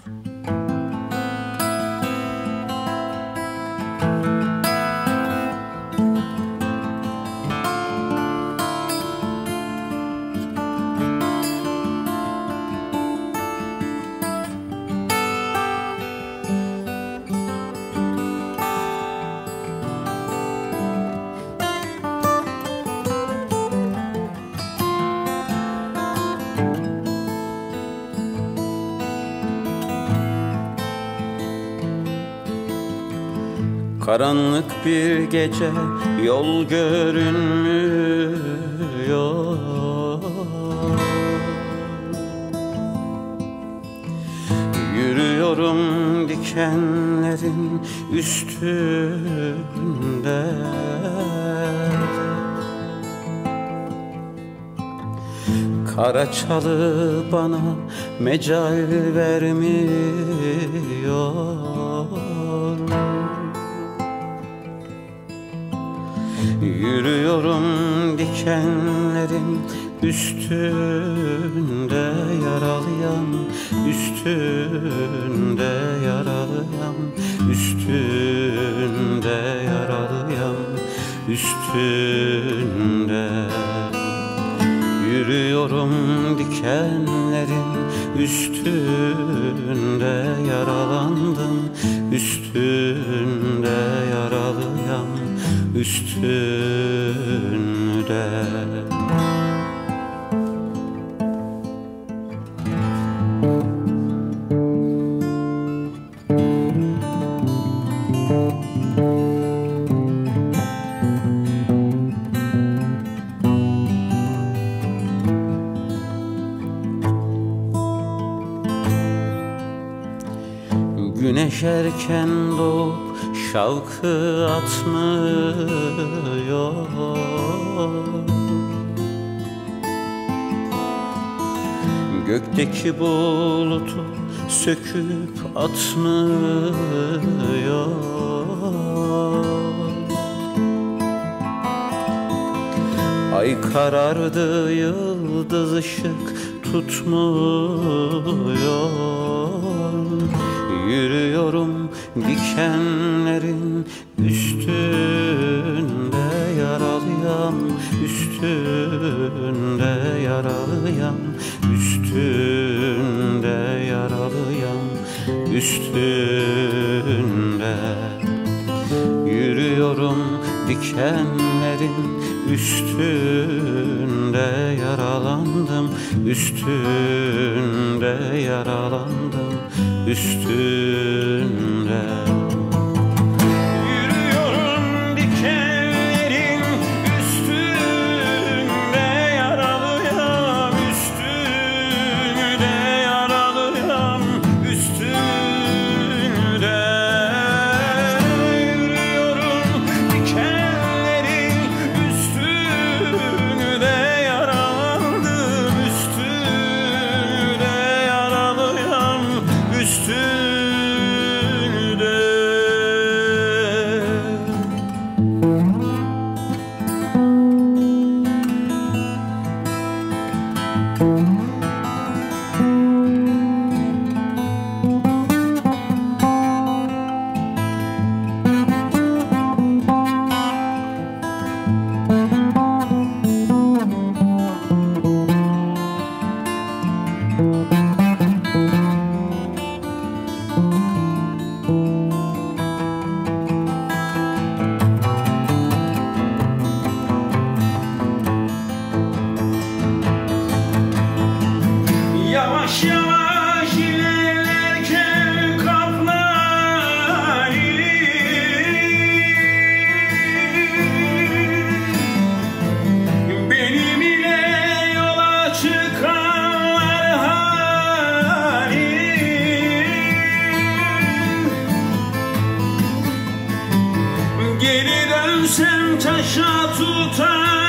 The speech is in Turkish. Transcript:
Karanlık bir gece, yol görünmüyor. Yürüyorum dikenlerin üstünde. Kara çalı bana mecal vermiyor. Yürüyorum dikenlerin üstünde, yaralıyam, üstünde yaralıyam, üstünde yaralıyam, üstünde. Yürüyorum dikenlerin üstünde, yaralandım, üstünde yaralıyam, üstünde. Güneş erken doğup şavkı atmıyor. Gökteki bulutu söküp atmıyor. Ay karardı, yıldız ışık tutmuyor. Yürüyorum dikenlerin üstünde, yaralıyam, üstünde yaralıyam, üstünde yaralıyam, üstünde. Yürüyorum dikenlerin üstünde, yaralandım, üstünde yaralandım, üstünde. Yürüyorum dikenlerin üstünde, yaralıyam, üstünde yaralıyam, üstünde. Yürüyorum dikenlerin üstünde, yaralandım, üstünde yaralıyam, üstünde. Yavaş yavaş ilerlerken kaplar benim ile yola çıkanlar halim. Geri dönsem taşa tutar